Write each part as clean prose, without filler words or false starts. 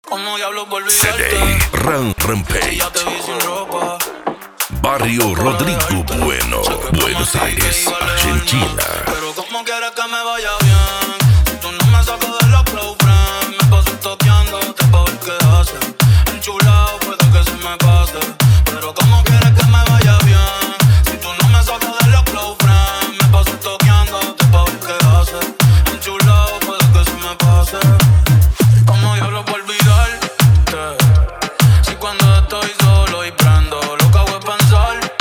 ¿Cómo diablos por CD Rampage. ya te vi sin ropa. Barrio Rodrigo Bueno, Buenos Aires, Argentina. Pero ¿cómo quieres que me vaya bien? Si tú no me sacas de la close friend, me paso toqueándote pa' ver qué haces. Enchulado puede que se me pase. Pero ¿cómo quieres que me vaya bien? Si tú no me sacas de la close friend, me paso toqueándote pa' ver qué haces. Enchulado puede que se me pase. ¿Cómo diablos por olvidarte? Si cuando estoy solo y prendo, lo que hago es pensarte.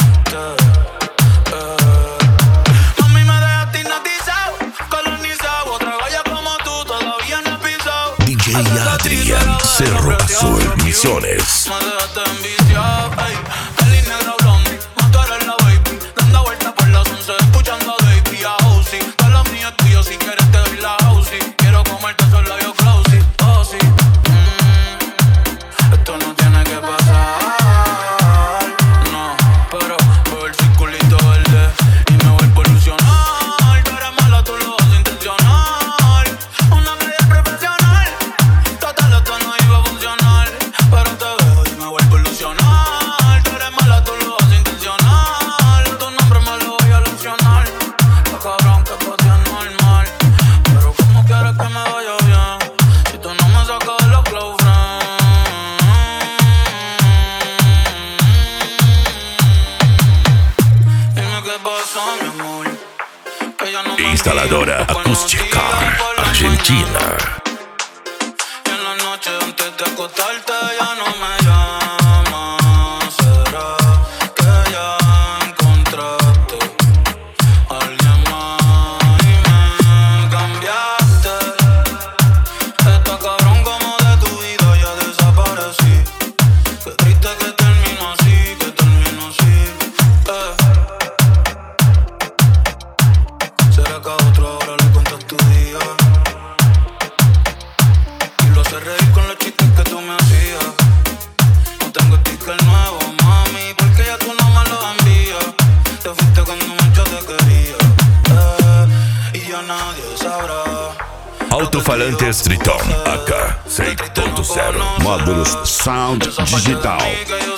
Mami, me dejaste hipnotizado, colonizado. Otra galla como tú todavía no he pisado. DJ Adrián, Cerro Azul, Misiones. Me dejaste enviciado, ey. Feliz negra blondie, no tú eres la baby. Dando vueltas por las 11, escuchando a Baby a Ozzy. Todo lo mío es tuyo, si quieres te doy la Ozzy. Quiero comerte esos labios closey, oh sí. Esto no tiene que pasar, no. Pero veo el circulito verde y me vuelvo a ilusionar. Tú eres mala, tú lo haces intencional. Una player profesional. Total, esto no iba a funcionar, pero te veo y me vuelvo a ilusionar. Tú eres mala, tú lo haces intencional. Tu nombre me lo voy a ilusionar. Está cabrón que pa' ti es normal, pero ¿cómo quieres que me vaya bien? Si tú no me sacas de los close friends. Dime qué pasa, mi amor, que ya no me Instaladora miro, Acústica, conocida por la Argentina. mañana. Y en la noche antes de acostarte ya no me llamas. ¿Será que ya encontraste a alguien más y me cambiaste? Está cabrón como de tu vida ya desaparecí. Qué triste que termino así, que termino así. ¿Será que a otro ahora le cuentas tu día? Y lo hace reír con los chistes que tú me hacías. No tengo sticker nuevo, mami, porque ya tú no me lo envías. Te fuiste cuando mucho te quería, y ya nadie sabrá. Alto-falantes Triton AK 6.0. Módulos Sound Digital.